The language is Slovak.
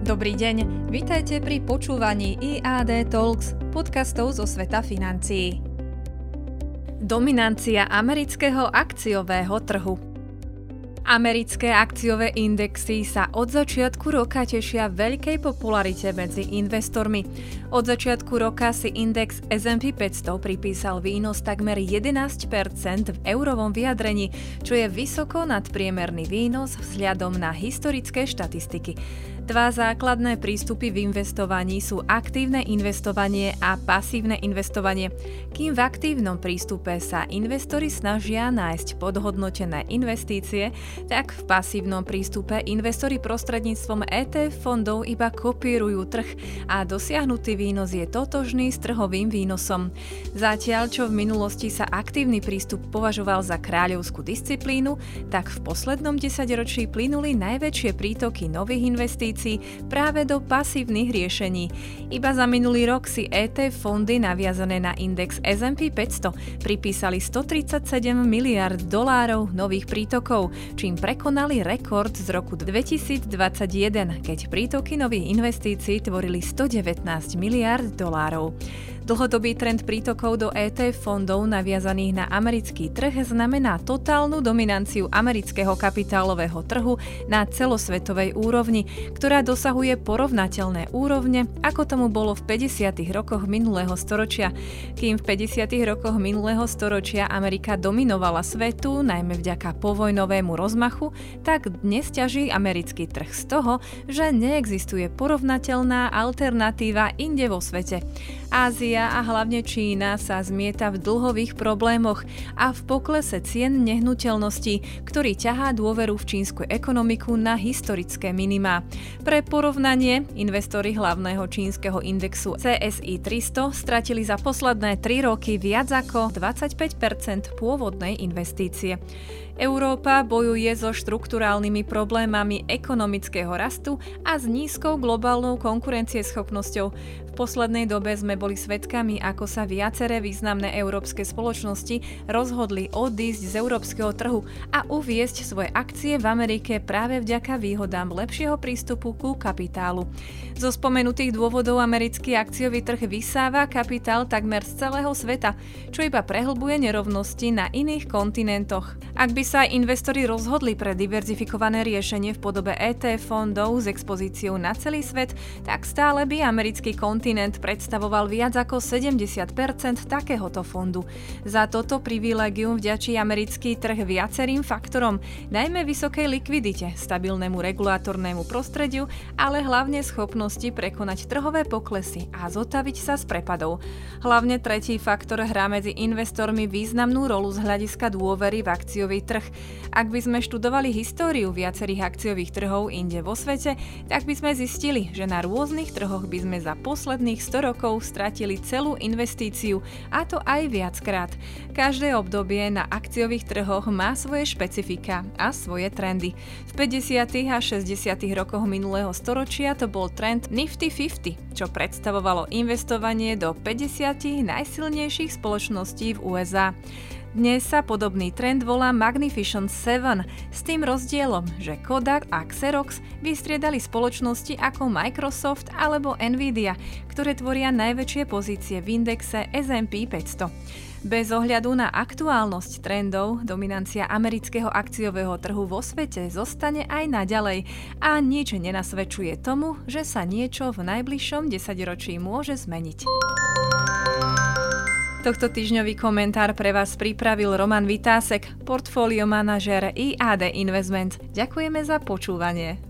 Dobrý deň, vitajte pri počúvaní IAD Talks, podcastov zo sveta financií. Dominancia amerického akciového trhu. Americké akciové indexy sa od začiatku roka tešia veľkej popularite medzi investormi. Od začiatku roka si index S&P 500 pripísal výnos takmer 11% v eurovom vyjadrení, čo je vysoko nadpriemerný výnos vzhľadom na historické štatistiky. Dva základné prístupy v investovaní sú aktívne investovanie a pasívne investovanie. Kým v aktívnom prístupe sa investori snažia nájsť podhodnotené investície, tak v pasívnom prístupe investori prostredníctvom ETF fondov iba kopírujú trh a dosiahnutý výnos je totožný s trhovým výnosom. Zatiaľ, čo v minulosti sa aktívny prístup považoval za kráľovskú disciplínu, tak v poslednom desaťročí plynuli najväčšie prítoky nových investícií práve do pasívnych riešení. Iba za minulý rok si ETF fondy naviazané na index S&P 500 pripísali $137 miliárd nových prítokov, čím prekonali rekord z roku 2021, keď prítoky nových investícií tvorili $119 miliárd. Dlhodobý trend prítokov do ETF fondov naviazaných na americký trh znamená totálnu dominanciu amerického kapitálového trhu na celosvetovej úrovni, ktorá dosahuje porovnateľné úrovne, ako tomu bolo v 50. rokoch minulého storočia. Kým v 50. rokoch minulého storočia Amerika dominovala svetu, najmä vďaka povojnovému rozmachu, tak dnes ťaží americký trh z toho, že neexistuje porovnateľná alternatíva inde vo svete. Ázia a hlavne Čína sa zmieta v dlhových problémoch a v poklese cien nehnuteľností, ktorý ťahá dôveru v čínsku ekonomiku na historické minimá. Pre porovnanie, investori hlavného čínskeho indexu CSI 300 stratili za posledné 3 roky viac ako 25% pôvodnej investície. Európa bojuje so štrukturálnymi problémami ekonomického rastu a s nízkou globálnou konkurencieschopnosťou. V poslednej dobe sme boli svedkami, ako sa viaceré významné európske spoločnosti rozhodli odísť z európskeho trhu a uviesť svoje akcie v Amerike práve vďaka výhodám lepšieho prístupu ku kapitálu. Zo spomenutých dôvodov americký akciový trh vysáva kapitál takmer z celého sveta, čo iba prehlbuje nerovnosti na iných kontinentoch. Ak by sa investori rozhodli pre diverzifikované riešenie v podobe ETF fondov s expozíciou na celý svet, tak stále by americký kontinent predstavoval viac ako 70% takéhoto fondu. Za toto privilégium vďačí americký trh viacerým faktorom, najmä vysokej likvidite, stabilnému regulátornému prostrediu, ale hlavne schopnosti prekonať trhové poklesy a zotaviť sa z prepadov. Hlavne tretí faktor hrá medzi investormi významnú rolu z hľadiska dôvery v akciový trh. Ak by sme študovali históriu viacerých akciových trhov inde vo svete, tak by sme zistili, že na rôznych trhoch by sme za posledných 100 rokov stratili celú investíciu, a to aj viackrát. Každé obdobie na akciových trhoch má svoje špecifika a svoje trendy. V 50. a 60. rokoch minulého storočia to bol trend Nifty 50, čo predstavovalo investovanie do 50 najsilnejších spoločností v USA. Dnes sa podobný trend volá Magnificent 7, s tým rozdielom, že Kodak a Xerox vystriedali spoločnosti ako Microsoft alebo Nvidia, ktoré tvoria najväčšie pozície v indexe S&P 500. Bez ohľadu na aktuálnosť trendov, dominancia amerického akciového trhu vo svete zostane aj naďalej a nič nenasvedčuje tomu, že sa niečo v najbližšom desaťročí môže zmeniť. Tohto týždňový komentár pre vás pripravil Roman Vitásek, portfólio manažér IAD Investment. Ďakujeme za počúvanie.